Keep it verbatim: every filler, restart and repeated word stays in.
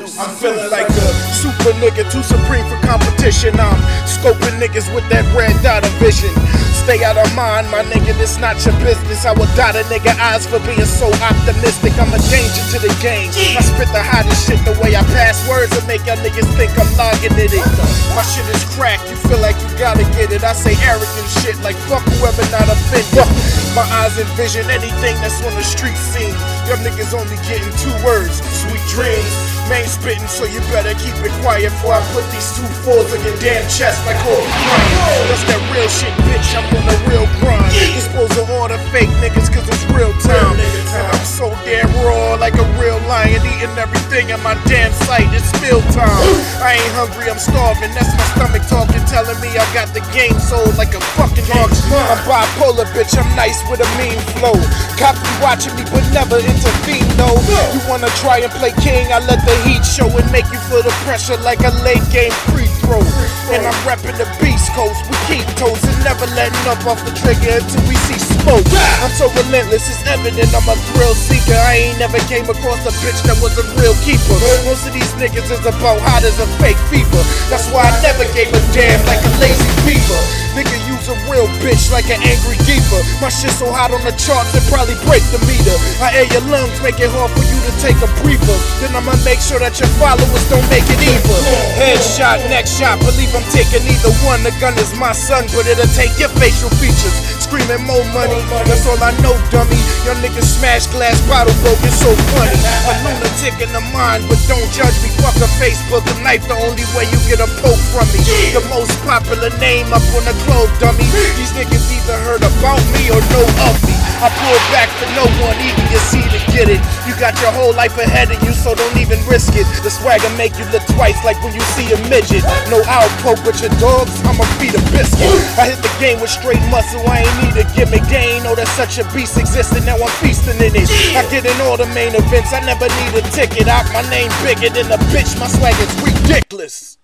I'm feeling like a super nigga, too supreme for competition. I'm scoping niggas with that red dot of vision. Stay out of mind, my nigga, this not your business. I would dot a nigga eyes for being so optimistic. I'm a danger to the game. I spit the hottest shit the way I pass words and make y'all niggas think I'm logging in it. My shit is crack, you feel like you gotta get it. I say arrogant shit like fuck whoever not offended. My eyes envision anything that's on the street scene. Y'all niggas only getting two words, sweet dreams. Main spitting, so you better keep it quiet before I put these two fours on your damn chest like Kobe Bryant. That's that real shit, bitch, I'm on the real grind. Dispose of all the fake niggas cause it's real time. And I'm so damn raw like a real lion, eating everything in my damn sight. It's meal time. I ain't hungry, I'm starving. That's my stomach talking, telling me I got the game sold like a fucking dog. I'm bipolar, bitch, I'm nice with a mean flow. Cops be watching me but never intervene, no. You wanna try and play king, I let the heat show and make you feel the pressure like a late game free throw. And I'm repping the Beast Coast, we keep toes and never letting up off the trigger until we see smoke. I'm so relentless, it's evident I'm a thrill seeker. I ain't never came across a bitch that was a real keeper. Most of these niggas is about hot as a fake fever. That's why I never gave a damn like a lazy beaver. Nigga use a real bitch like an angry geeper. My shit so hot on the charts it probably break the meter. I air your lungs, make it hard for you to take a breather. Then I'ma make sure that your followers don't make it either. Headshot, neck shot, believe I'm taking either one. The gun is my son, but it'll take your facial features. Screaming more money, that's all I know, dummy. Your niggas smash glass bottle broke, it's so funny. A lunatic in the mind, but don't judge me. Fuck a Facebook, a knife the only way you get a poke from me. The most popular name up on the globe, dummy. These niggas either heard about me or know of me. I pull back for no one, even you see to get it. You got your whole life ahead of you, so don't even risk it. The swagger make you look twice like when you see a midget. No I'll poke with your dogs, I'ma feed a biscuit. I hit the game with straight muscle, I ain't need a gimmick. They ain't know that such a beast existed, now I'm feasting in it. I get in all the main events, I never need a ticket. Out my name bigger than a bitch, my swagger's ridiculous.